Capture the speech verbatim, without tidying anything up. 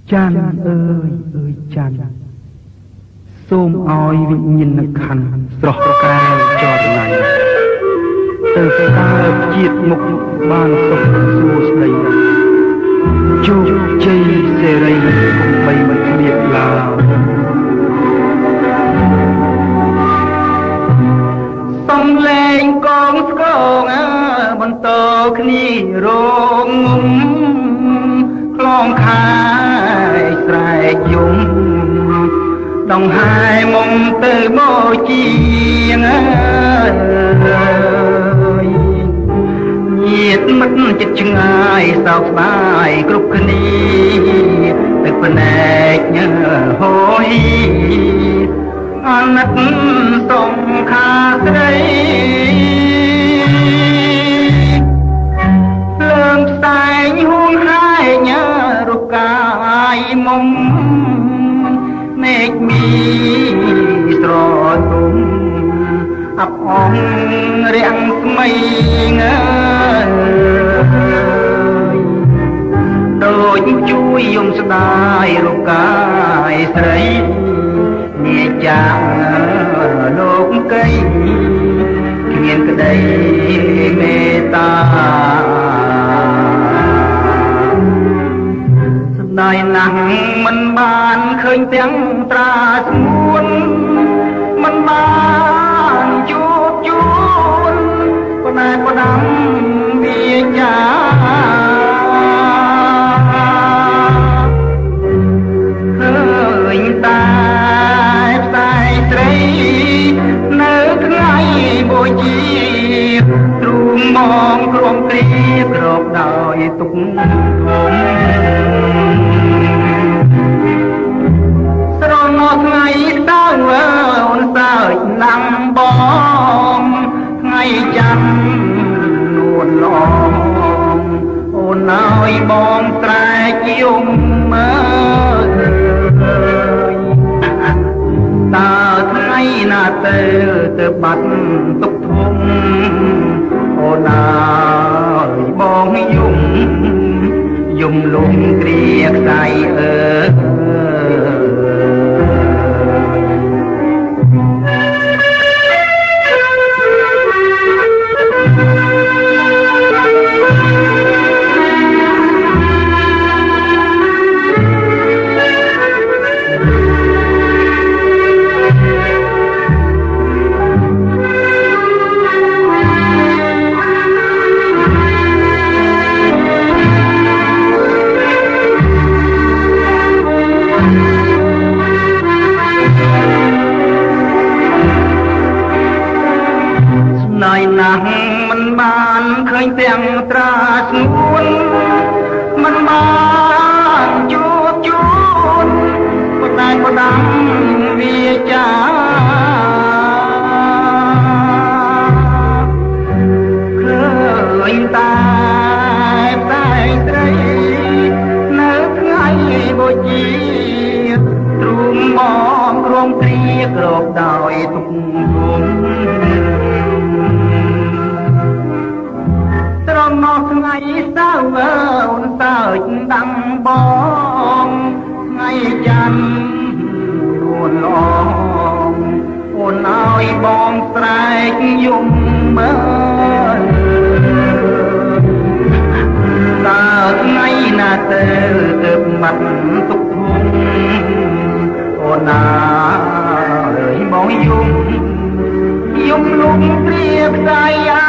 ចាន់អើយអើយចាន់សូមឲ្យវិញ្ញាណខណ្ឌស្រស់កែវចរណៃទៅកើតជាតិមុខបានសុខសួស្តីជោគជ័យសេរីកុំបីមិនគ្លៀតឡើយសំលេងកងស្គងបន្តគ្នារងងំខ្លងខាយស្រែកយំដងហាយមុំទៅមកជាងញាតិមិត្តចិត្តឆ្ងាយសោកស្ដាយគ្រប់គ្នាទឹកភ្នែកហូរអណិតសុំខាស្រីលើងផ្សែងហួងហាយញើរកាយមុំមេឃមីស្រទុំអបអងរាំងស្មៃងើដូចជួយយំស្ដាយរកាយស្រីញាចាលោកកៃគ្មានក្តីមេត្តាស្ដាយណាស់មិនបានឃើញទាំងត្រាស្ងួនមិនបានជួបជួនប៉ុន្តែផ្ដាំវាចាឃើញតាផ្សាយស្រីនៅថ្ងៃបូជាទ្រូងមងក្រំគ្រាក្របដោយទុកធំស្រណោះថ្ងៃតើអូនសើចណាំបងថ្ងៃច័ន្ទនួនឡងអូនឲ្យបងត្រែកយំមើលតើថ្ងៃណាទៅទៅបាត់ទុកធំអូនឲ្យបងយំយំលំគ្រាខ្សែអើមិនបានឃើញទាំងត្រាស្ងួនមិនបានជួបជួនប៉ុន្តែផ្ដាំវាចាឃើញតែតែស្រីនៅថ្ងៃបូជាទ្រូងមកក្រំគ្រាក្របដោយទុកធំមកថ្ងៃសៅរ៍អូនសើចដាំបងថ្ងៃច័ន្ទនួនឡងអូនឲ្យបងស្រែកយំមើលតើថ្ងៃណាទៅទៅបាត់ទុកធំអូនអើយបងយំយំលំព្រាផ្សាយ